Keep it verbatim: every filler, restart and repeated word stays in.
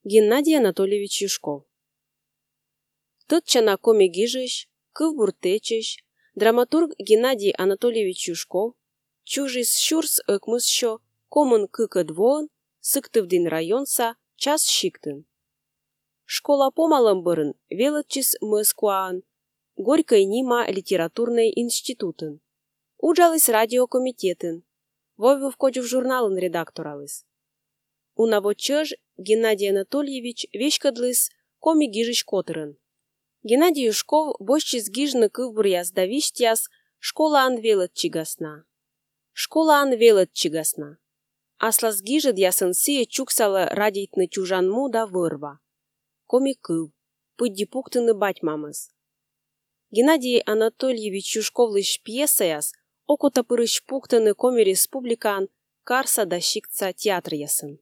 Геннадий Анатольевич Юшков. Тот-чана комик гижищ, кывбур течищ, драматург Геннадий Анатольевич Юшков, чужис щурс ыкмысщо, комын кыкыт воын, сыктывдин районса, час щиктын. Школа помалым бырын, велытчис Москваан, Горькой нима литературный институтын. Уджалыс радиокомитетын. Войвов кочев журналын редакторалыс. Унавочыж Геннадий Анатольевич вещкадлыс комик гижищ котырын. Геннадий Юшков бощис гижны кывбур язда виштяс школаан велыт чигасна. Школаан велыт чигасна. Аслас гижыд ясын сие чуксалы радийтны чужанму да вырва. Комик кыв, пыдди пуктыны батьмамыз. Геннадий Анатольевич Юшковлыш пьесаяс окота пырыш пуктыны коми республикан карса да щиктса театр ясын.